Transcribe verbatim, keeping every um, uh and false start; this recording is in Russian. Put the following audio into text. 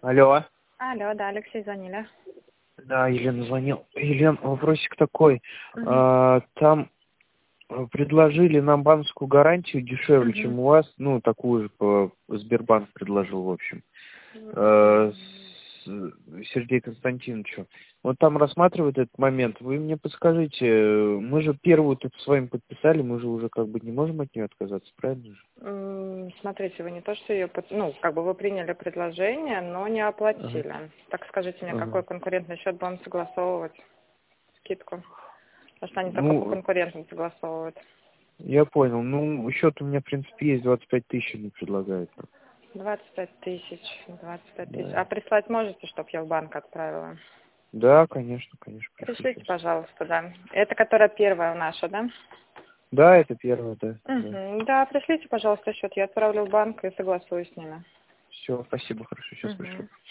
Алло. Алло, да, Алексей звонили. Да, Елена звонил. Елена, вопросик такой. Угу. А, там предложили нам банковскую гарантию дешевле, Угу. чем у вас. Ну, такую же по Сбербанк предложил, в общем. А, с Сергею Константиновичу. Вот там рассматривают этот момент. Вы мне подскажите, мы же первую тут с вами подписали, мы же уже как бы не можем от нее отказаться, правильно же? Смотрите, вы не то, что ее, под- ну, как бы вы приняли предложение, но не оплатили. Ага. Так скажите мне, Ага. какой конкурентный счет будем согласовывать? Скидку. Потому что они только по Ну, конкурентам согласовывают. я понял. Ну, счет у меня, в принципе, есть, двадцать пять тысяч они предлагают. двадцать пять тысяч, двадцать пять тысяч. Да. А прислать можете, чтобы я в банк отправила? Да, конечно, конечно. Пришлите, Сейчас. пожалуйста, да. Это которая первая наша, да? Да, это первое, да. Да. Угу. Да, пришлите, пожалуйста, счет. Я отправлю в банк и согласуюсь с ними. Все, спасибо, хорошо, сейчас пришлю. Угу.